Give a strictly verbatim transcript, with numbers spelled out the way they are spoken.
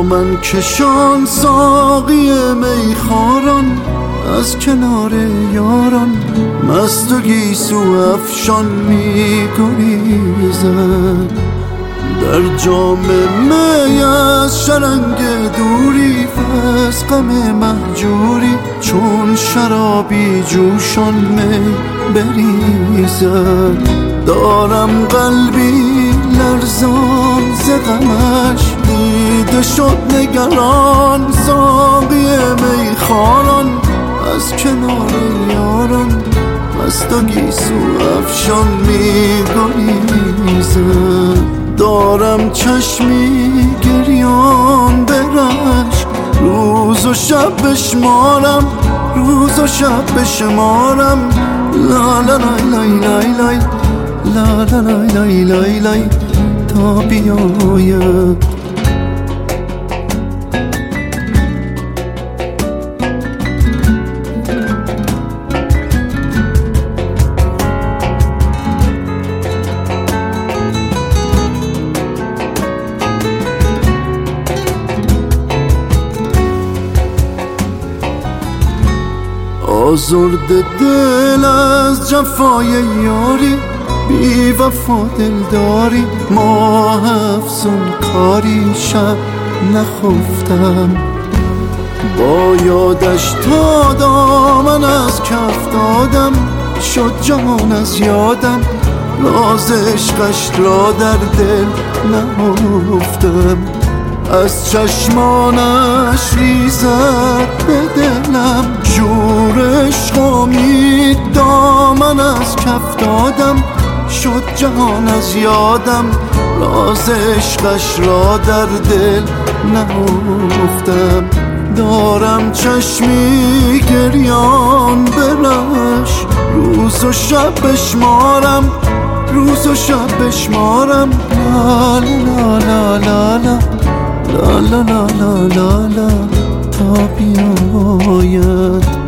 دامن کشان ساقی میخواران از کنار یاران مست و گیسو افشان می‌گریزد. در جام می از شرنگ دوری از غم مهجوری چون شرابی جوشان می بریزد. دارم قلبی لرزان ز غمش دیده شد نگران ساقی میخواران از کنار یاران مست و گیسو افشان می‌گریزد. دارم چشمی گریان برش روز و شب بشمارم روز و شب بشمارم لا لا لا لای لای لای لا لا لای لای لای لای تا بیاید. آزرد دل از جفای یاری بی وفا دلداری ماه افسون کاری شب نخفتم. با یادش تا دامن از کف دادم شد جهان از یادم راز عشقش را در دل نهفتم. از چشمانش ریزد به دلم شور عشق امید دامن از کف دادم شد جهان از یادم راز عشقش را در دل نهفتم. دارم چشمی گریان برش روز و شب بشمارم روز و شب بشمارم لا لا لا لا لا لا لا لا لا لا تا بیاید.